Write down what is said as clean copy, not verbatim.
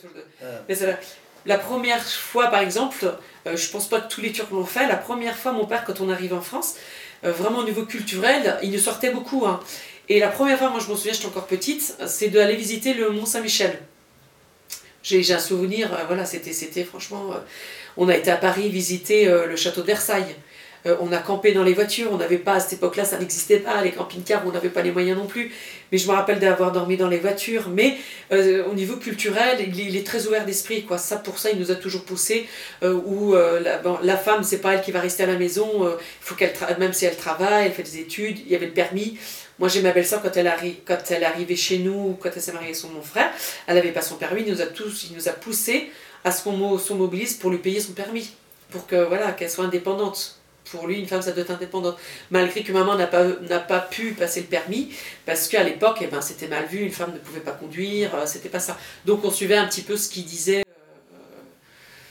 Mais la première fois, par exemple, je pense pas que tous les Turcs l'ont fait, la première fois, mon père, quand on arrive en France, vraiment au niveau culturel, il nous sortait beaucoup. Hein. Et la première fois, moi je m'en souviens, j'étais encore petite, c'est d'aller visiter le Mont Saint-Michel. J'ai un souvenir, voilà, c'était franchement... on a été à Paris visiter le château de Versailles. On a campé dans les voitures, on n'avait pas, à cette époque-là, ça n'existait pas, les camping-cars, on n'avait pas les moyens non plus. Mais je me rappelle d'avoir dormi dans les voitures. Mais au niveau culturel, il est très ouvert d'esprit, quoi. Ça, pour ça, il nous a toujours poussé. La femme, c'est pas elle qui va rester à la maison, il faut même si elle travaille, elle fait des études, il y avait le permis. Moi, j'ai ma belle-sœur, quand elle est arrivée chez nous, quand elle s'est mariée avec mon frère, elle n'avait pas son permis, il nous a poussé à ce qu'on se mobilise pour lui payer son permis, pour que, voilà, qu'elle soit indépendante. Pour lui, une femme, ça doit être indépendante. Malgré que maman n'a pas pu passer le permis, parce qu'à l'époque, c'était mal vu, une femme ne pouvait pas conduire, c'était pas ça. Donc on suivait un petit peu ce qu'il disait.